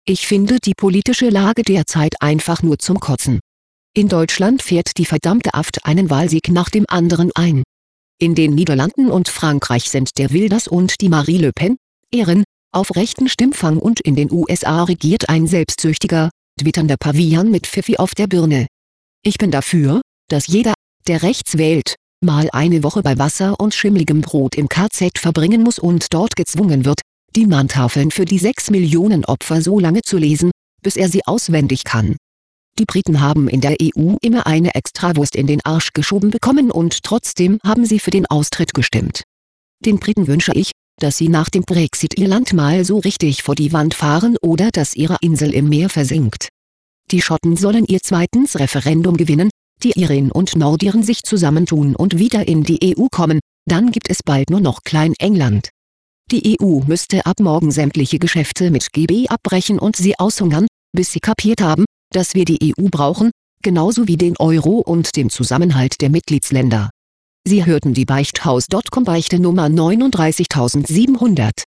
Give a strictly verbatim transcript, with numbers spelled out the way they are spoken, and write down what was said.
Ich finde die politische Lage derzeit einfach nur zum Kotzen. In Deutschland fährt die verdammte AfD einen Wahlsieg nach dem anderen ein. In den Niederlanden und Frankreich sind der Wilders und die Marie Le Pen, Ehren, auf rechten Stimmfang und in den U S A regiert ein selbstsüchtiger, twitternder Pavian mit Pfiffi auf der Birne. Ich bin dafür, dass jeder, der rechts wählt, mal eine Woche bei Wasser und schimmligem Brot im K Z verbringen muss und dort gezwungen wird, die Mahntafeln für die sechs Millionen Opfer so lange zu lesen, bis er sie auswendig kann. Die Briten haben in der E U immer eine Extrawurst in den Arsch geschoben bekommen und trotzdem haben sie für den Austritt gestimmt. Den Briten wünsche ich, dass sie nach dem Brexit ihr Land mal so richtig vor die Wand fahren oder dass ihre Insel im Meer versinkt. Die Schotten sollen ihr zweites Referendum gewinnen, die Iren und Nordiren sich zusammentun und wieder in die E U kommen, dann gibt es bald nur noch Klein-England. Die E U müsste ab morgen sämtliche Geschäfte mit G B abbrechen und sie aushungern, bis sie kapiert haben, dass wir die E U brauchen, genauso wie den Euro und den Zusammenhalt der Mitgliedsländer. Sie hörten die Beichthaus Punkt com Beichte Nummer neununddreißigtausendsiebenhundert.